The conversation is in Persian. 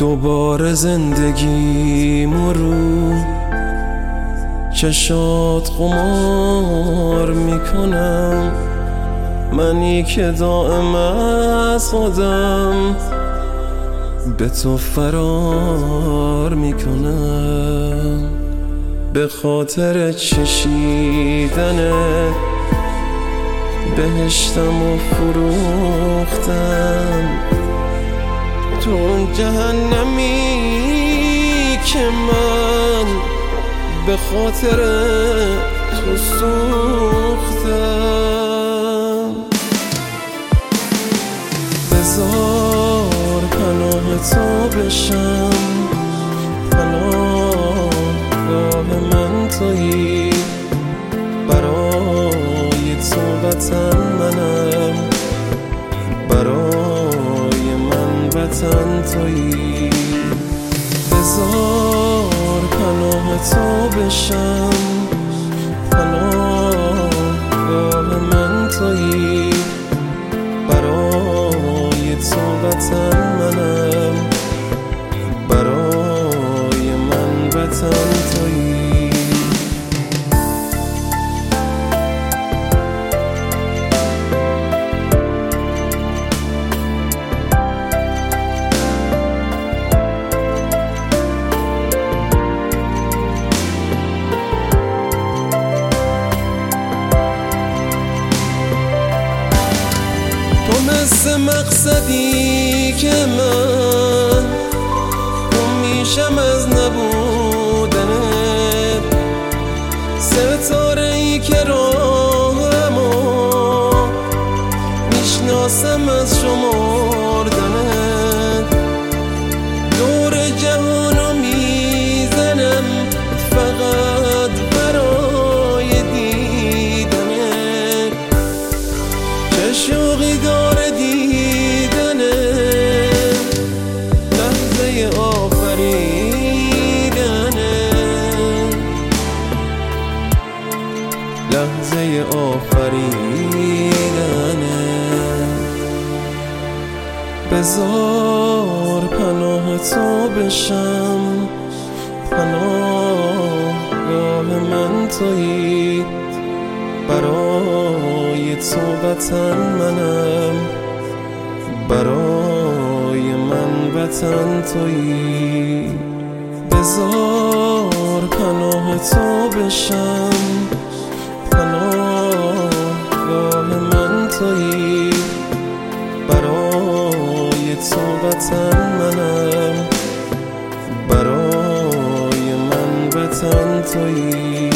دوباره زندگی رو چشات قمار میکنم، منی که دائم از خودم به تو فرار میکنم. به خاطر چشیدن بهشتم و فروختم تو اون جهنمی که من به خاطر تو سوختم. بذار پناه تو بشم، پناهگاه من تویی، برای تو وطن منم، برای من وطن تویی. بذار پناه تو بشم، پناهگاه من تویی، برای تو وطن منم، برای من وطن تویی. مثل مقصدی که من گم میشم از نبودنت، ستاره‌ای که راهمو میشناسم از شمردنت. دور جهانو میزنم فقط برای دیدنت، چه شوقی داره دیدنه لحظه آفریدنه، لحظه آفریدنه. بذار پناه تو بشم، پناهگاه من تویی، برای تو وطن منم، برای من وطن تویی. بذار پناه تو بشم، پناهگاه من تویی، برای تو وطن منم، برای من وطن تویی.